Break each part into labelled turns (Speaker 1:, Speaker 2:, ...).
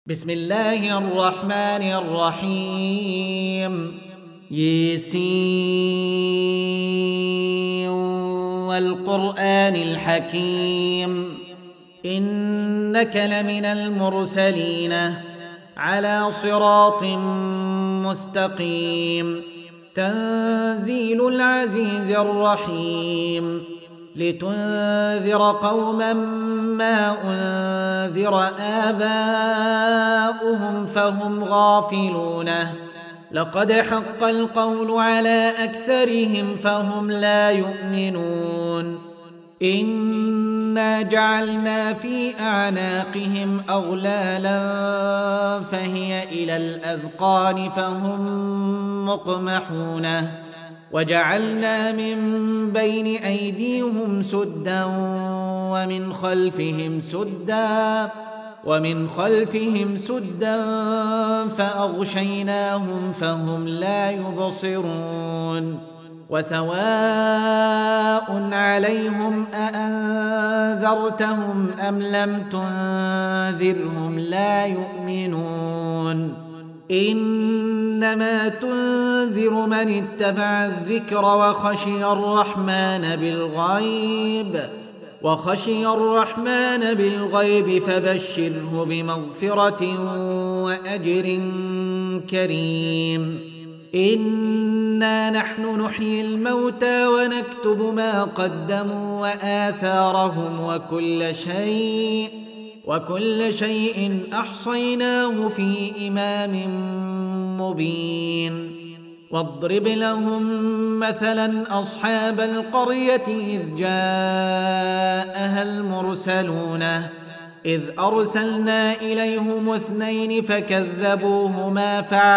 Speaker 1: بسم الله الرحمن الرحيم. ياسين والقرآن الحكيم إنك لمن المرسلين على صراط مستقيم. تنزيل العزيز الرحيم لتنذر قوما ما أنذر آباؤهم فهم غافلون. لقد حق القول على أكثرهم فهم لا يؤمنون. إنا جعلنا في أعناقهم أغلالا فهي إلى الأذقان فهم مقمحون. وجعلنا من بين أيديهم سدا ومن خلفهم سدا فأغشيناهم فهم لا يبصرون. وسواء عليهم أأنذرتهم أم لم تنذرهم لا يؤمنون. إنما تنذر من اتبع الذكر وخشي الرحمن بالغيب فبشره بمغفرة وأجر كريم. إنا نحن نحيي الموتى ونكتب ما قدموا وآثارهم وكل شيء أحصيناه في إمام مبين. واضرب لهم مثلا أصحاب القرية إذ جاءها المرسلون إذ أرسلنا إليهم 2 فكذبوهما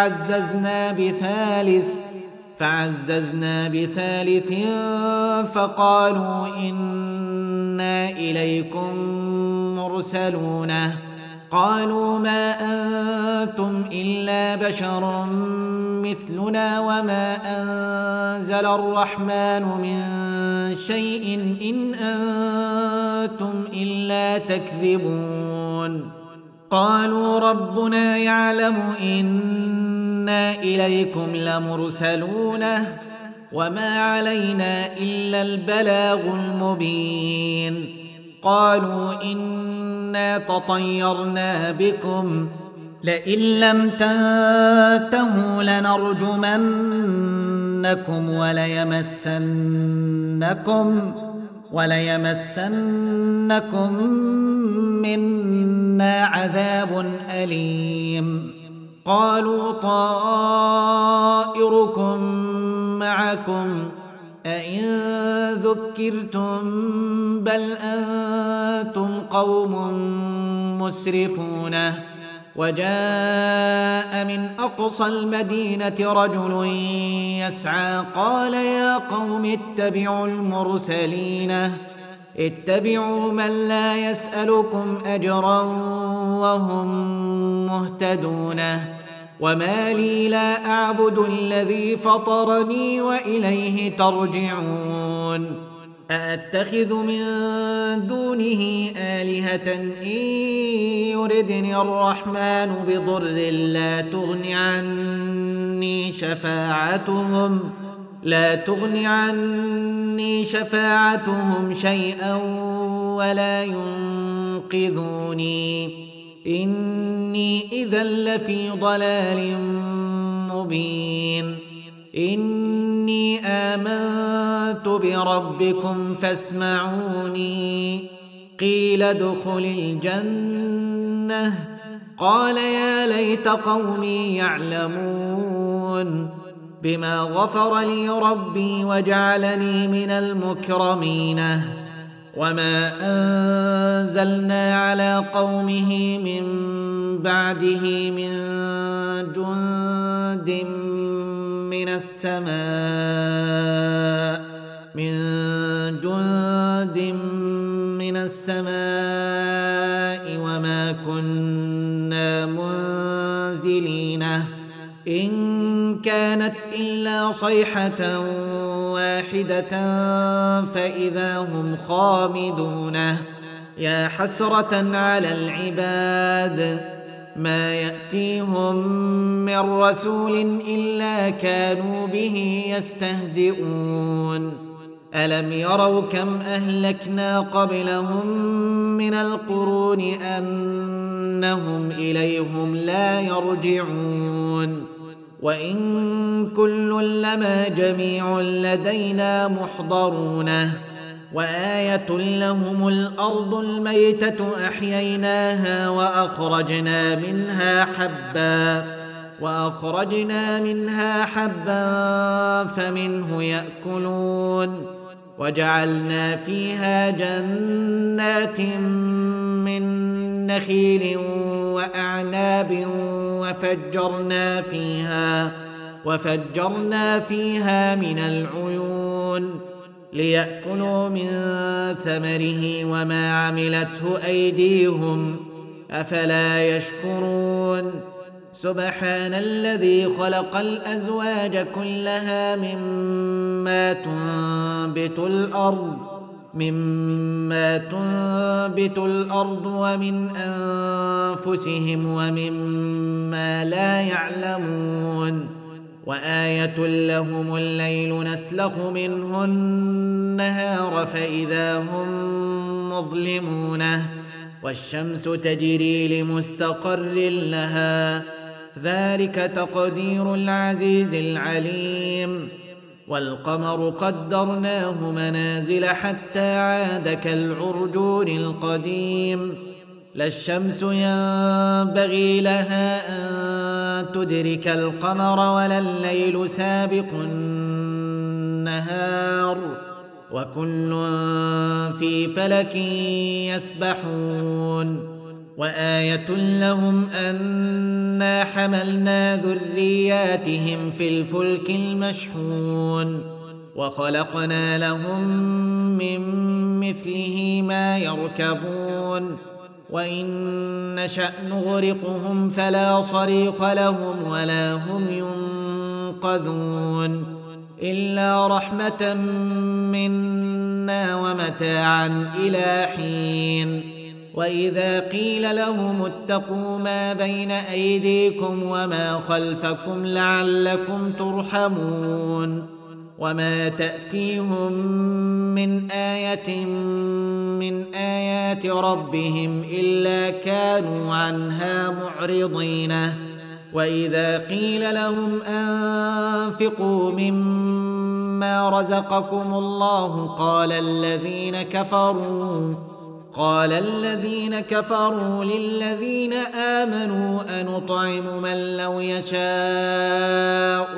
Speaker 1: فعززنا بثالث فقالوا إنا إليكم مرسلون. قالوا ما أنتم إلا بشر مثلنا وما أنزل الرحمن من شيء إن أنتم إلا تكذبون. قالوا ربنا يعلم إنا إليكم لمرسلون وما علينا إلا البلاغ المبين. قالوا إنا تطيرنا بكم لئن لم تنتهوا لنرجمنكم وليمسنكم منا عذاب أليم. قالوا طائركم معكم أئن ذكرتم بل أنتم قوم مسرفون. وجاء من أقصى المدينة رجل يسعى قال يا قوم اتبعوا من لا يسألكم أجرا وهم مهتدون. وما لي لا أعبد الذي فطرني وإليه ترجعون. أأتخذ من دونه آلهة إن يردني الرحمن بضر لا تغن عني شفاعتهم شيئا ولا ينقذوني. إني إذا لفي ضلال مبين. إني آمنت بربكم فاسمعوني. قيل ادخل الجنة قال يا ليت قومي يعلمون بما غفر لي ربي وجعلني من المكرمين. وما أنزلنا على قومه من بعده من جند من السماء وما كنا منزلين. إن كانت إلا صيحة واحدة فإذا هم خامدون. يا حسرة على العباد ما يأتيهم من رسول إلا كانوا به يستهزئون ألم يروا كم أهلكنا قبلهم من القرون أنهم إليهم لا يرجعون وإن كل لما جميع لدينا محضرون وآية لهم الأرض الميتة أحييناها وأخرجنا منها حبا فمنه يأكلون وجعلنا فيها جنات من نخيل وأعناب وفجرنا فيها من العيون ليأكلوا من ثمره وما عملته أيديهم أفلا يشكرون سبحان الذي خلق الأزواج كلها مما تنبت الأرض ومن أنفسهم ومما لا يعلمون وآية لهم الليل نسلخ منه النهار فإذا هم مظلمون والشمس تجري لمستقر لها ذلك تقدير العزيز العليم والقمر قدرناه منازل حتى عاد كالعرجون القديم لا الشمس ينبغي لها أن تدرك القمر ولا الليل سابق النهار وكل في فلك يسبحون وآية لهم أنا حملنا ذرياتهم في الفلك المشحون وخلقنا لهم من مثله ما يركبون وإن نشأ نغرقهم فلا صريخ لهم ولا هم ينقذون إلا رحمة منا ومتاعا إلى حين وإذا قيل لهم اتقوا ما بين أيديكم وما خلفكم لعلكم ترحمون وما تأتيهم من آية من آيات ربهم إلا كانوا عنها معرضين وإذا قيل لهم أنفقوا مما رزقكم الله قال الذين كفروا للذين آمنوا أنطعم من لو يشاء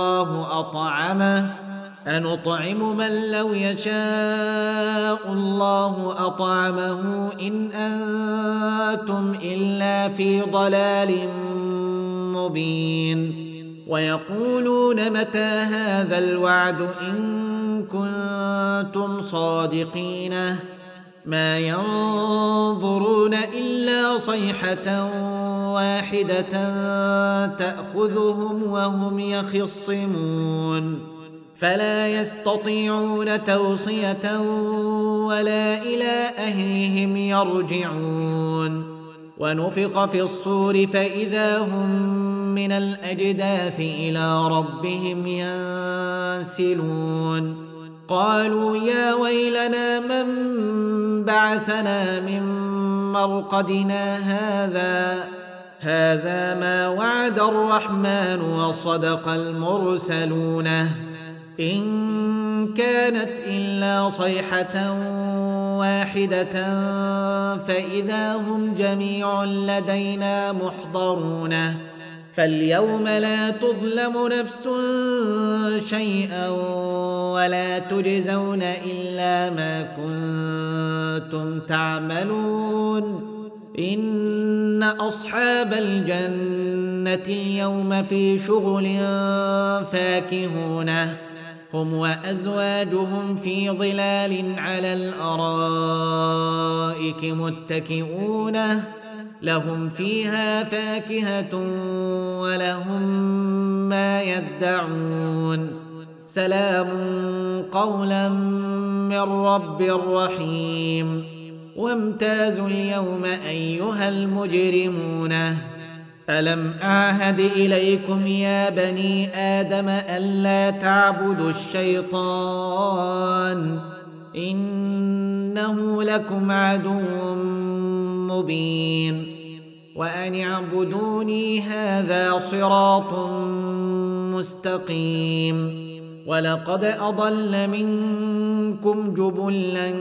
Speaker 1: الله أطعمه إن أنتم إلا في ضلال مبين ويقولون متى هذا الوعد إن كنتم صادقين ما ينظرون إلا صيحة واحدة تأخذهم وهم يخصمون فلا يستطيعون توصية ولا إلى أهلهم يرجعون ونفخ في الصور فإذا هم من الأجداث إلى ربهم ينسلون قالوا يا ويلنا من بعثنا من مرقدنا هذا ما وعد الرحمن وصدق المرسلون إن كانت إلا صيحة واحدة فإذا هم جميع لدينا محضرون فاليوم لا تظلم نفس شيئا ولا تجزون إلا ما كنتم تعملون إن أصحاب الجنة اليوم في شغل فاكهون هم وأزواجهم في ظلال على الأرائك متكئون لهم فيها فاكهة ولهم ما يدعون سلام قولا من رب رحيم وامتازوا اليوم أيها المجرمون ألم أعهد إليكم يا بني آدم ألا تعبدوا الشيطان إنه لكم عدو مبين وأن اعبدوني هذا صراط مستقيم ولقد أضل منكم جبلا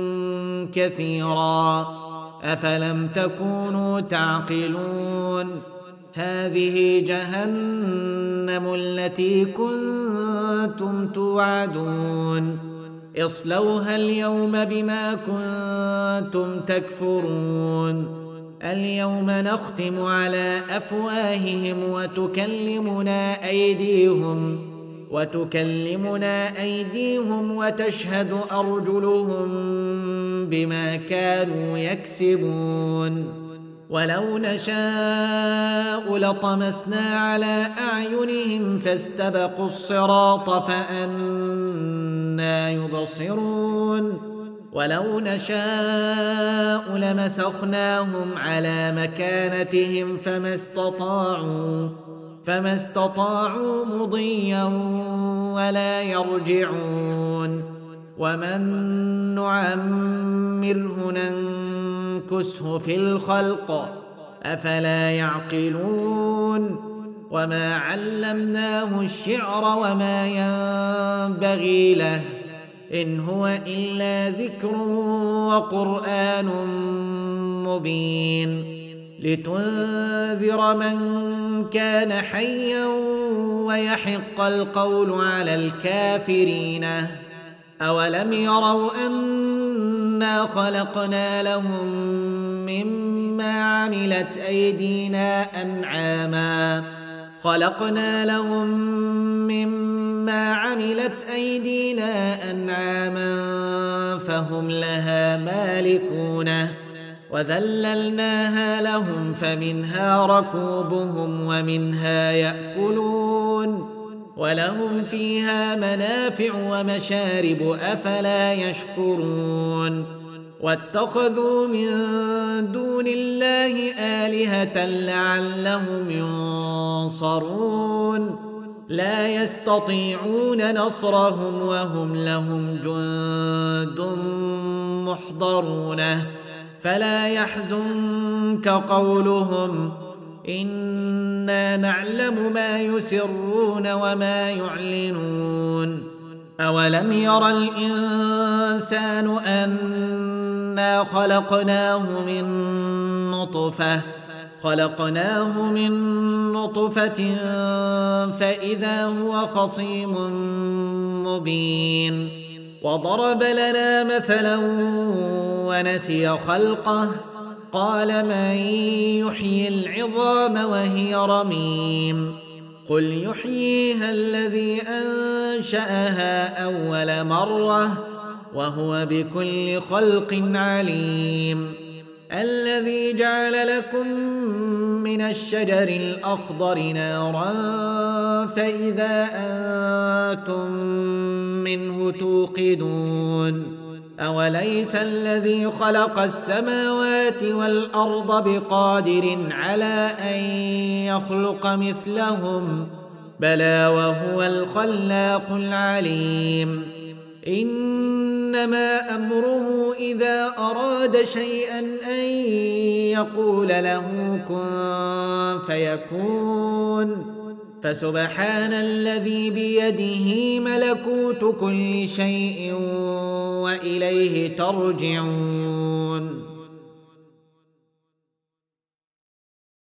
Speaker 1: كثيرا أفلم تكونوا تعقلون هذه جهنم التي كنتم توعدون اصلوها اليوم بما كنتم تكفرون اليوم نختم على أفواههم وتكلمنا أيديهم وتشهد أرجلهم بما كانوا يكسبون ولو نشاء لطمسنا على أعينهم فاستبقوا الصراط فأنى يبصرون ولو نشاء لمسخناهم على مكانتهم فما استطاعوا مضيا ولا يرجعون ومن نعمره ننكسه في الخلق أفلا يعقلون وما علمناه الشعر وما ينبغي له إن هو إلا ذكر وقرآن مبين لتنذر من كان حيا ويحق القول على الكافرين أولم يروا أنا خلقنا لهم مما عملت أيدينا أنعاما فهم لها مالكون وذللناها لهم فمنها ركوبهم ومنها يأكلون ولهم فيها منافع ومشارب أفلا يشكرون واتخذوا من دون الله آلهة لعلهم ينصرون لا يستطيعون نصرهم وهم لهم جند محضرون فلا يحزنك قولهم إنا نعلم ما يسرون وما يعلنون أولم ير الإنسان أنا خلقناه من نطفة فإذا هو خصيم مبين وضرب لنا مثلا ونسي خلقه قال من يحيي العظام وهي رميم قل يحييها الذي أنشأها أول مرة وهو بكل خلق عليم الذي جعل لكم من الشجر الأخضر نارا فإذا أنتم منه توقدون أوليس الذي خلق السماوات والأرض بقادر على أن يخلق مثلهم بلى وهو الخلاق العليم إنما أمره إذا أراد شيئا أن يقول له كن فيكون فسبحان الذي بيده ملكوت كل شيء وإليه ترجعون